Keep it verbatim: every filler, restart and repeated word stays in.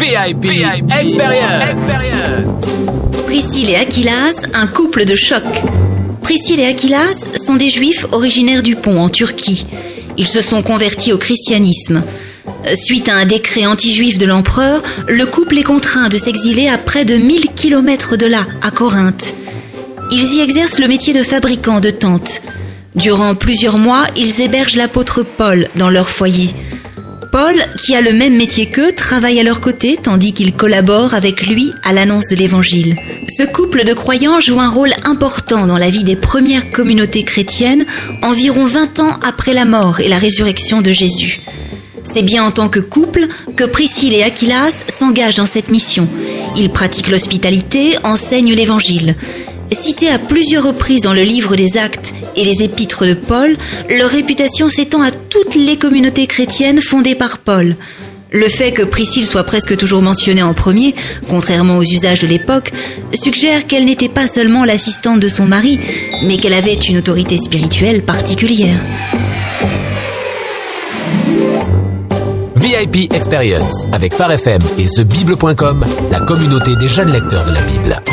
V I P, V I P Experience. Experience. Priscille et Aquilas, un couple de choc. Priscille et Aquilas sont des juifs originaires du Pont, en Turquie. Ils se sont convertis au christianisme. Suite à un décret anti-juif de l'empereur, le couple est contraint de s'exiler à près de mille kilomètres de là, à Corinthe. Ils y exercent le métier de fabricants de tentes. Durant plusieurs mois, ils hébergent l'apôtre Paul dans leur foyer. Paul, qui a le même métier qu'eux, travaille à leur côté tandis qu'il collabore avec lui à l'annonce de l'évangile. Ce couple de croyants joue un rôle important dans la vie des premières communautés chrétiennes, environ vingt ans après la mort et la résurrection de Jésus. C'est bien en tant que couple que Priscille et Aquilas s'engagent dans cette mission. Ils pratiquent l'hospitalité, enseignent l'évangile. Cités à plusieurs reprises dans le livre des Actes et les épîtres de Paul, leur réputation s'étend à toutes les communautés chrétiennes fondées par Paul. Le fait que Priscille soit presque toujours mentionnée en premier, contrairement aux usages de l'époque, suggère qu'elle n'était pas seulement l'assistante de son mari, mais qu'elle avait une autorité spirituelle particulière. V I P Experience avec Phare F M et The Bible point com, la communauté des jeunes lecteurs de la Bible.